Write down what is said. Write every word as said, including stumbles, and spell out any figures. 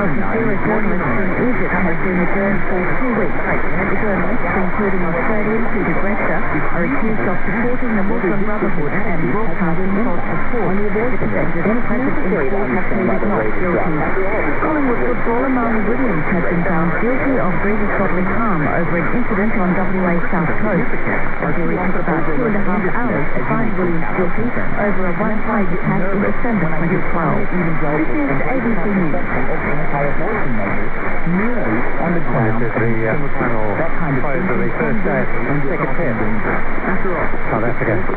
Zero journalists in Egypt has been adjourned for two weeks. The journalists, including Australian Peter Grester, are accused of supporting the Muslim Brotherhood and broadcasting false reports. The defendants present in court have pleaded not guilty. Collingwood footballer Marnie Williams has been found guilty of grievous bodily harm over an incident on W A South Coast. The jury took about two and a half hours to find Williams guilty over a one-page attack in December twenty twelve. This is A B C News. This is the uh, final close of the first day of the second test. South Africa